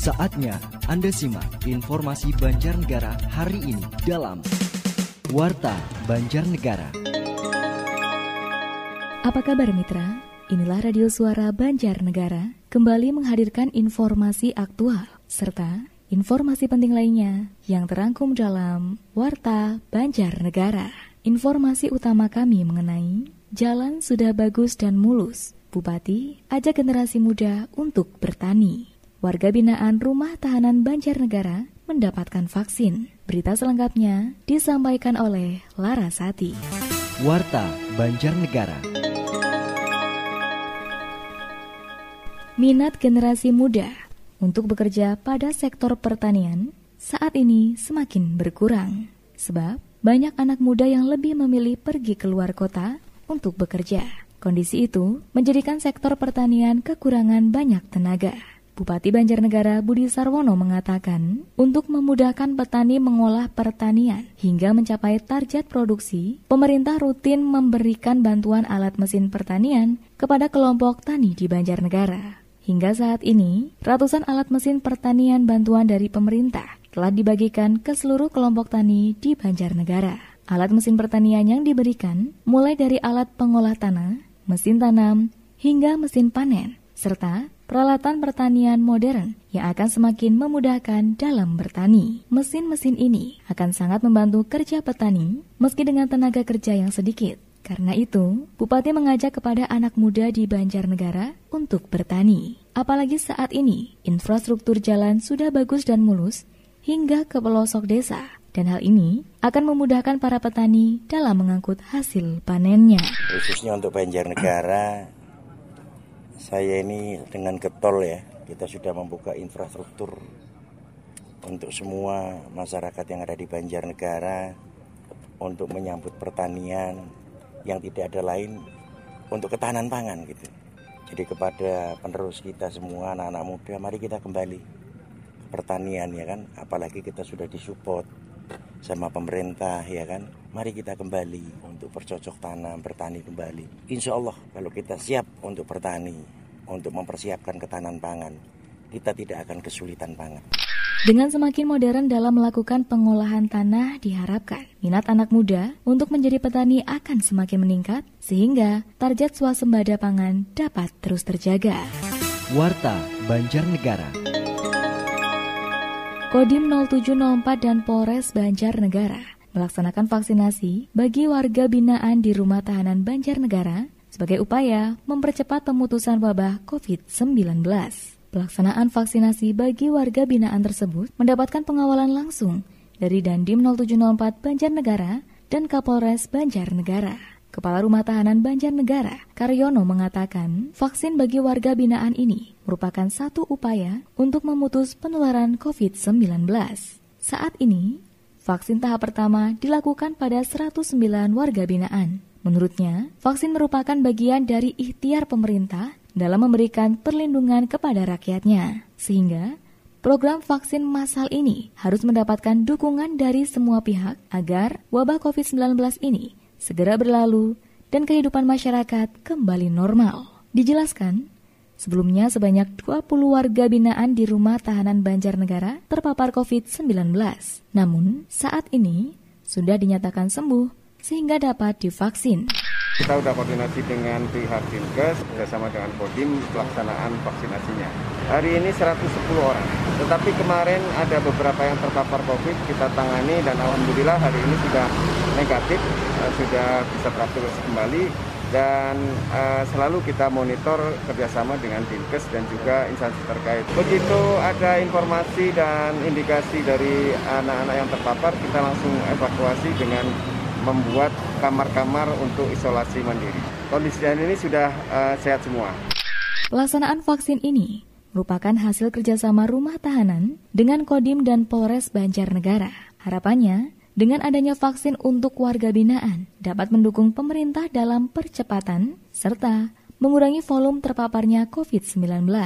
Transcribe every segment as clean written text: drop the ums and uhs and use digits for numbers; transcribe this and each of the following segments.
Saatnya Anda simak informasi Banjarnegara hari ini dalam Warta Banjarnegara. Apa kabar mitra? Inilah Radio Suara Banjarnegara kembali menghadirkan informasi aktual serta informasi penting lainnya yang terangkum dalam Warta Banjarnegara. Informasi utama kami mengenai jalan sudah bagus dan mulus. Bupati ajak generasi muda untuk bertani. Warga binaan Rumah Tahanan Banjarnegara mendapatkan vaksin. Berita selengkapnya disampaikan oleh Larasati. Warta Banjarnegara. Minat generasi muda untuk bekerja pada sektor pertanian saat ini semakin berkurang. Sebab banyak anak muda yang lebih memilih pergi keluar kota untuk bekerja. Kondisi itu menjadikan sektor pertanian kekurangan banyak tenaga. Bupati Banjarnegara Budi Sarwono mengatakan, untuk memudahkan petani mengolah pertanian hingga mencapai target produksi, pemerintah rutin memberikan bantuan alat mesin pertanian kepada kelompok tani di Banjarnegara. Hingga saat ini, ratusan alat mesin pertanian bantuan dari pemerintah telah dibagikan ke seluruh kelompok tani di Banjarnegara. Alat mesin pertanian yang diberikan mulai dari alat pengolah tanah, mesin tanam, hingga mesin panen, serta peralatan pertanian modern yang akan semakin memudahkan dalam bertani. Mesin-mesin ini akan sangat membantu kerja petani meski dengan tenaga kerja yang sedikit. Karena itu, Bupati mengajak kepada anak muda di Banjarnegara untuk bertani. Apalagi saat ini, infrastruktur jalan sudah bagus dan mulus hingga ke pelosok desa. Dan hal ini akan memudahkan para petani dalam mengangkut hasil panennya. Khususnya untuk Banjarnegara, saya ini dengan getol ya, kita sudah membuka infrastruktur untuk semua masyarakat yang ada di Banjarnegara untuk menyambut pertanian yang tidak ada lain untuk ketahanan pangan gitu. Jadi kepada penerus kita semua anak-anak muda, mari kita kembali ke pertanian ya kan, apalagi kita sudah disupport sama pemerintah ya kan. Mari kita kembali untuk bercocok tanam, bertani kembali. Insya Allah kalau kita siap untuk bertani, untuk mempersiapkan ketahanan pangan, kita tidak akan kesulitan pangan. Dengan semakin modern dalam melakukan pengolahan tanah, diharapkan minat anak muda untuk menjadi petani akan semakin meningkat, sehingga target swasembada pangan dapat terus terjaga. Warta Banjarnegara. Kodim 0704 dan Polres Banjarnegara melaksanakan vaksinasi bagi warga binaan di Rumah Tahanan Banjarnegara sebagai upaya mempercepat pemutusan wabah COVID-19. Pelaksanaan vaksinasi bagi warga binaan tersebut mendapatkan pengawalan langsung dari Dandim 0704 Banjarnegara dan Kapolres Banjarnegara. Kepala Rumah Tahanan Banjarnegara, Karyono mengatakan, vaksin bagi warga binaan ini merupakan satu upaya untuk memutus penularan COVID-19. Saat ini, vaksin tahap pertama dilakukan pada 109 warga binaan. Menurutnya, vaksin merupakan bagian dari ikhtiar pemerintah dalam memberikan perlindungan kepada rakyatnya, sehingga program vaksin massal ini harus mendapatkan dukungan dari semua pihak agar wabah COVID-19 ini segera berlalu dan kehidupan masyarakat kembali normal. Dijelaskan, sebelumnya sebanyak 20 warga binaan di Rumah Tahanan Banjarnegara terpapar COVID-19. Namun, saat ini sudah dinyatakan sembuh sehingga dapat divaksin. Kita sudah koordinasi dengan pihak Dinkes bersama dengan Kodim pelaksanaan vaksinasinya. Hari ini 110 orang, tetapi kemarin ada beberapa yang terpapar COVID kita tangani dan alhamdulillah hari ini sudah negatif, sudah bisa beraktivitas kembali dan selalu kita monitor kerjasama dengan Dinkes dan juga instansi terkait. Begitu ada informasi dan indikasi dari anak-anak yang terpapar, kita langsung evakuasi dengan membuat kamar-kamar untuk isolasi mandiri. Kondisi ini sudah sehat semua. Pelaksanaan vaksin ini merupakan hasil kerjasama Rumah Tahanan dengan Kodim dan Polres Banjarnegara. Harapannya, dengan adanya vaksin untuk warga binaan dapat mendukung pemerintah dalam percepatan serta mengurangi volume terpaparnya COVID-19.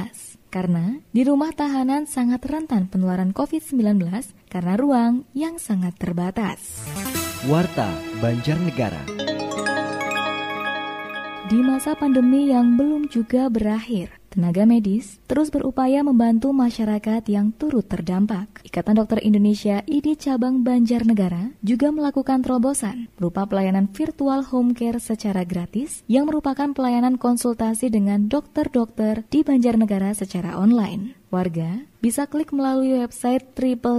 Karena di rumah tahanan sangat rentan penularan COVID-19 karena ruang yang sangat terbatas. Warta Banjarnegara. Di masa pandemi yang belum juga berakhir, tenaga medis terus berupaya membantu masyarakat yang turut terdampak. Ikatan Dokter Indonesia ID Cabang Banjarnegara juga melakukan terobosan berupa pelayanan virtual home care secara gratis yang merupakan pelayanan konsultasi dengan dokter-dokter di Banjarnegara secara online. Warga bisa klik melalui website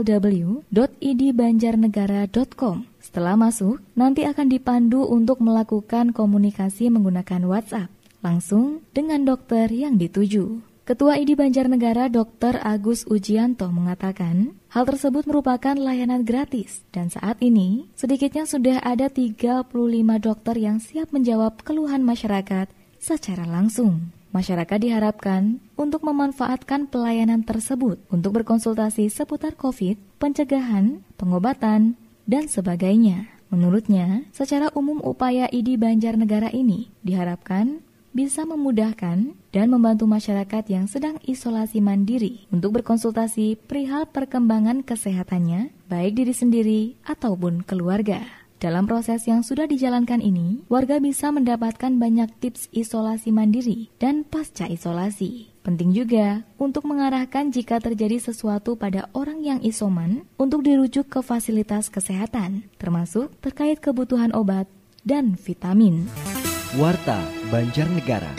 www.idbanjarnegara.com. Setelah masuk, nanti akan dipandu untuk melakukan komunikasi menggunakan WhatsApp langsung dengan dokter yang dituju. Ketua ID Banjarnegara Dr. Agus Ujianto mengatakan, hal tersebut merupakan layanan gratis dan saat ini sedikitnya sudah ada 35 dokter yang siap menjawab keluhan masyarakat secara langsung. Masyarakat diharapkan untuk memanfaatkan pelayanan tersebut untuk berkonsultasi seputar COVID, pencegahan, pengobatan, dan sebagainya. Menurutnya, secara umum upaya ID Banjarnegara ini diharapkan bisa memudahkan dan membantu masyarakat yang sedang isolasi mandiri untuk berkonsultasi perihal perkembangan kesehatannya, baik diri sendiri ataupun keluarga. Dalam proses yang sudah dijalankan ini, warga bisa mendapatkan banyak tips isolasi mandiri dan pasca isolasi. Penting juga untuk mengarahkan jika terjadi sesuatu pada orang yang isoman untuk dirujuk ke fasilitas kesehatan, termasuk terkait kebutuhan obat dan vitamin. Warta Banjarnegara.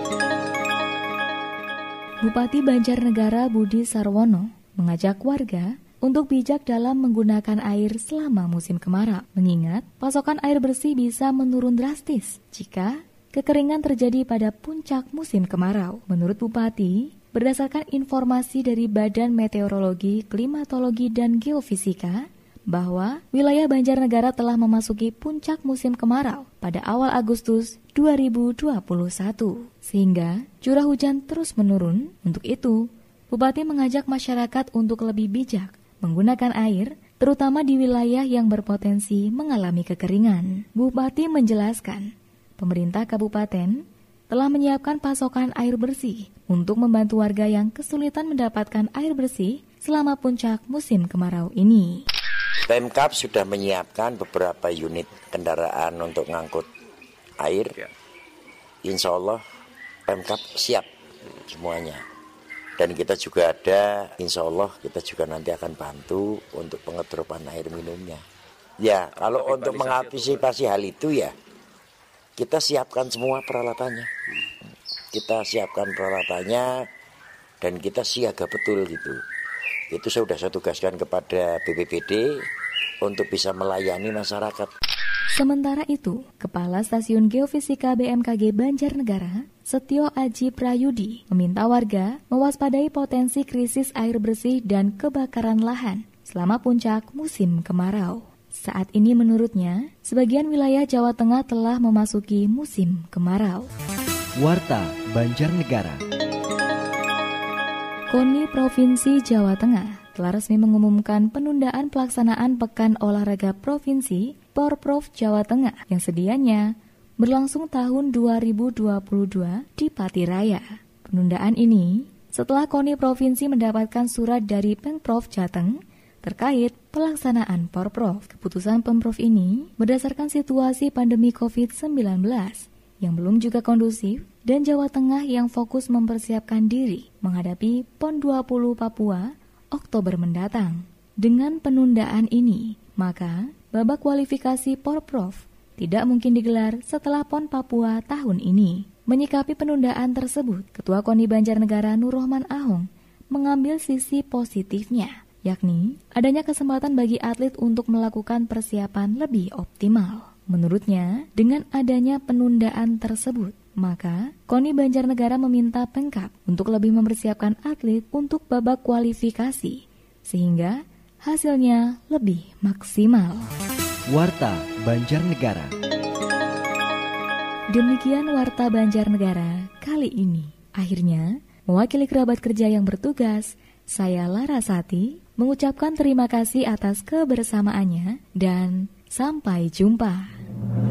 Bupati Banjarnegara Budi Sarwono mengajak warga untuk bijak dalam menggunakan air selama musim kemarau, mengingat pasokan air bersih bisa menurun drastis jika kekeringan terjadi pada puncak musim kemarau. Menurut Bupati, berdasarkan informasi dari Badan Meteorologi, Klimatologi, dan Geofisika, bahwa wilayah Banjarnegara telah memasuki puncak musim kemarau pada awal Agustus 2021, sehingga curah hujan terus menurun. Untuk itu, Bupati mengajak masyarakat untuk lebih bijak menggunakan air, terutama di wilayah yang berpotensi mengalami kekeringan. Bupati menjelaskan, pemerintah kabupaten telah menyiapkan pasokan air bersih untuk membantu warga yang kesulitan mendapatkan air bersih selama puncak musim kemarau ini. Pemkab sudah menyiapkan beberapa unit kendaraan untuk ngangkut air. Insya Allah Pemkab siap semuanya. Dan kita juga ada, insya Allah kita juga nanti akan bantu untuk pengedropan air minumnya. Ya, kalau untuk mengantisipasi hal itu ya, kita siapkan semua peralatannya. Kita siapkan peralatannya dan kita siaga betul gitu. Itu sudah saya tugaskan kepada BPBD untuk bisa melayani masyarakat. Sementara itu, Kepala Stasiun Geofisika BMKG Banjarnegara, Setio Aji Prayudi, meminta warga mewaspadai potensi krisis air bersih dan kebakaran lahan selama puncak musim kemarau. Saat ini menurutnya, sebagian wilayah Jawa Tengah telah memasuki musim kemarau. Warta Banjarnegara. KONI Provinsi Jawa Tengah telah resmi mengumumkan penundaan pelaksanaan Pekan Olahraga Provinsi Porprov Jawa Tengah yang sedianya berlangsung tahun 2022 di Pati Raya. Penundaan ini setelah KONI Provinsi mendapatkan surat dari Pemprov Jateng terkait pelaksanaan Porprov. Keputusan Pemprov ini berdasarkan situasi pandemi COVID-19 yang belum juga kondusif dan Jawa Tengah yang fokus mempersiapkan diri menghadapi PON 20 Papua Oktober mendatang. Dengan penundaan ini, maka babak kualifikasi Porprov tidak mungkin digelar setelah PON Papua tahun ini. Menyikapi penundaan tersebut, Ketua KONI Banjarnegara Nurrohman Ahong mengambil sisi positifnya, yakni adanya kesempatan bagi atlet untuk melakukan persiapan lebih optimal. Menurutnya, dengan adanya penundaan tersebut, maka KONI Banjarnegara meminta Pemkab untuk lebih mempersiapkan atlet untuk babak kualifikasi, sehingga hasilnya lebih maksimal. Warta Banjarnegara. Demikian Warta Banjarnegara kali ini. Akhirnya, mewakili kerabat kerja yang bertugas, saya Larasati mengucapkan terima kasih atas kebersamaannya dan sampai jumpa.